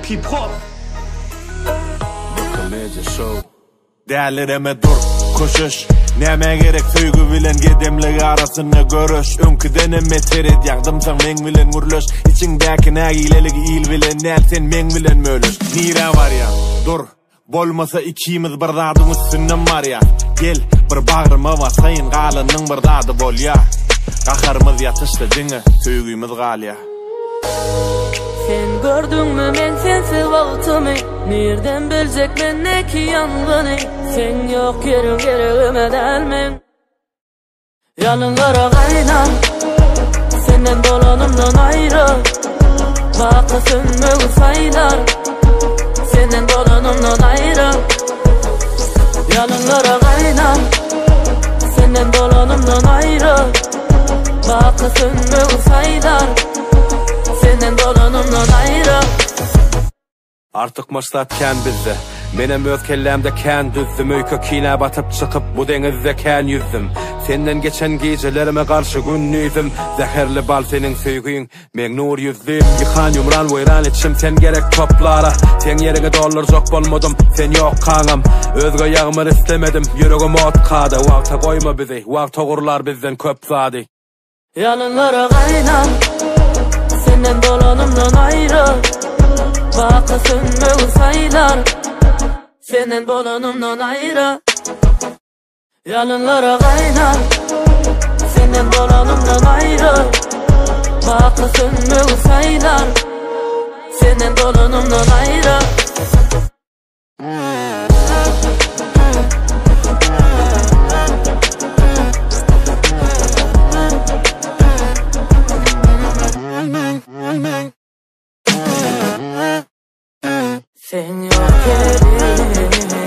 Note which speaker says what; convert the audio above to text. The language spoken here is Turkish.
Speaker 1: Rap hip hop.
Speaker 2: Bakamaca show.
Speaker 3: Değerlerime dur, koşuş. Neme gerek söýgü bilen gedemlik arasyna görüş. Öňküden emme teret ýagdymsaň meň bilen gürleş. İçiňdäki nägileligi il bilen näl sen meň bilen möleş. Nire var ya, dur. Bolmasa ikimiz bir zadyň üstünden var ya. Gel, bir bagryma basaýyn galynyň bir zady bol ya. Gaharymyz ýatışdy diňe, söýgümiz galya.
Speaker 4: Sen gördüňmi men sensiz wagtymy? Nerden biljek men näki ýangyny? Sen ýok ýerim geregime dälmen. Ýalyn garagayna, senden dolanymdan aýry. Bakı sönmegi saýlar, senden dolanymdan aýry. Ýalyn garagayna, senden dolanymdan aýry. Bakı sönmegi saýlar, senden dolanımdan ayrı.
Speaker 2: Artık maçlat kän bizde. Menem öz kellemde kän düzdüm. Öýke kine batyp çykyp bu deňizde kän yüzdüm. Senden geçen gecelerime karşı günnüydüm. Zäherli bal senin söýgüň, meň nur yüzlüm. Ýykan ýumran weýran etşim sen gerek toplara. Sen ýerine dollarjak bolmadym, sen ýok kaňam. Özge ýagmyr istemedim, ýüregim otkady. Wagta goýma bizi, wagt togurlar bizden köp zady.
Speaker 4: Ýalyn garagayna, senden dolanımdan ayrı. Bakı sönmegi saýlar, senden dolanımdan ayrı. Ýalyn garagayna, senden dolanımdan ayrı. Bakı sönmegi saýlar, senden dolanımdan ayrı. Sen yok yerim